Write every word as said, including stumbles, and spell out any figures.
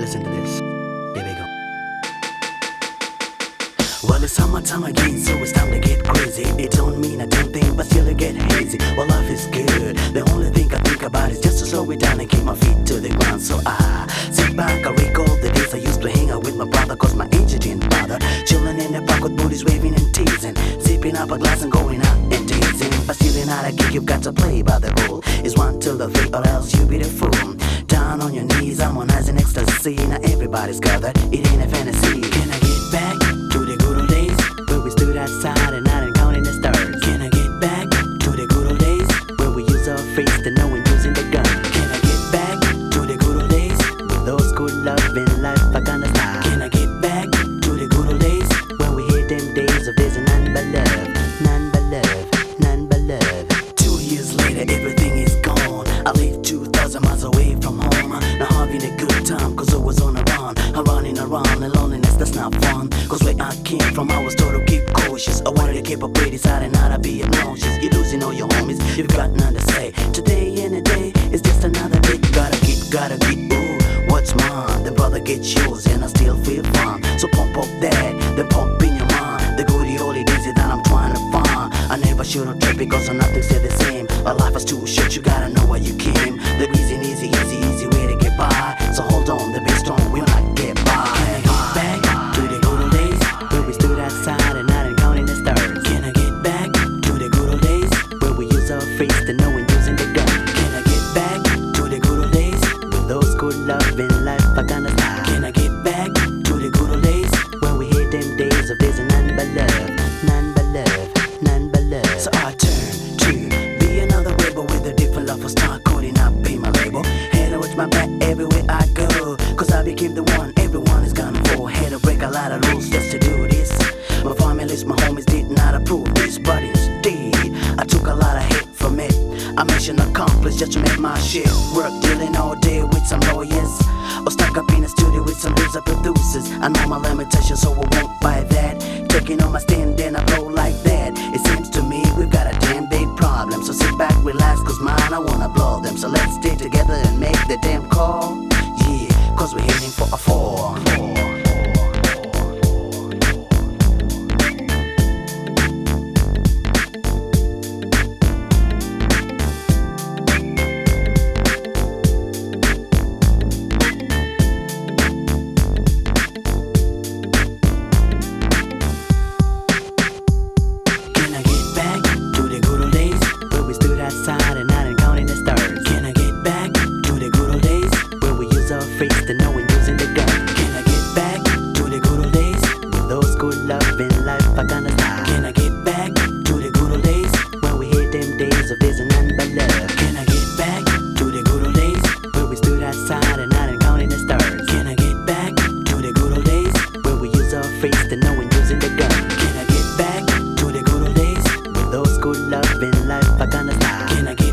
listen to this. Here we go. Well, it's summertime again, so it's time to get crazy. It don't mean a damn thing, but still I get hazy. Well, life is good. The only thing I think about is just to slow it down and keep my feet to the ground. So I sit back, I recall the days I used to hang out with my brother, cause my age didn't bother. Chilling in the park with booties waving and teasing, sipping up a glass and going out and teasing. But stealing out a gig, you've got to play by the rule. It's one till the three, or else you be the fool. Down on your knees, harmonizing ecstasy. Now everybody's gathered, it ain't a fantasy. Can I get back to the good old days where we stood outside and out and counting the stars? Can I get back to the good old days where we use our face to know when using the gun? Can I get back to the good old days with those good love in life I gonna style? Can I get back to the good old days when we hit them days of there's none but love, none but love, none but love? Two years later, everything is gone. I live two thousand miles away from home. Now having a good time, cause I was on a run. I'm running around in loneliness, that's not fun. Cause where I came from, I was told to keep cautious. I wanted to keep up pretty side and not to be obnoxious. You're losing all your homies, you've got nothing to say. Today and a day is just another day. Gotta get, gotta get, ooh, what's mine? Then brother get yours and I still feel fine. So pump up that, then pump in your mind. The goody oldie daisy that I'm trying to find. I never should have tripped because nothing stay the same. A life is too short, you gotta know where you came. The reason easy, easy, easy way to get by. So hold on, the be strong, we'll not get by. Can I get back to the good old days where we stood outside and out and counting the stars? Can I get back to the good old days where we use our face to know when using the gun? Can I get back to the good old days with those good love in life I gonna style? Can I get back to the good old days when we hit them days of there's none but love, none but love, none but love? So I turn to be another rebel with a different love for start coding up in my label. Had to watch my back everywhere I go, cause I became the one everyone is gonna for. Had to break a lot of rules just to do this. My families, my homies did not approve this, but instead I took a lot of hate from it. I mission accomplished just to make my shit work. Dealing all day with some lawyers, or stuck up in a studio with some loser producers. I know my limitations, so I won't buy that. Taking on my stand, then I blow like that. It seems to me we've got a damn big problem. So sit back, relax, cause mine, I wanna blow them. So let's stay together and make the damn call. Yeah, cause we're heading for a fall. Outside and out and counting the stars. Can I get back to the good old days where we use our face to know when using the gun? Can I get back to the good old days with those good love in life I gonna style? Can I get back to the good old days when we hit them days of there's none but love? Can I get back to the good old days where we stood outside and out and counting the stars? Can I get back to the good old days where we use our face to know when using the gun? Can I get back to the good old days with those good love in life I gonna style? Can I get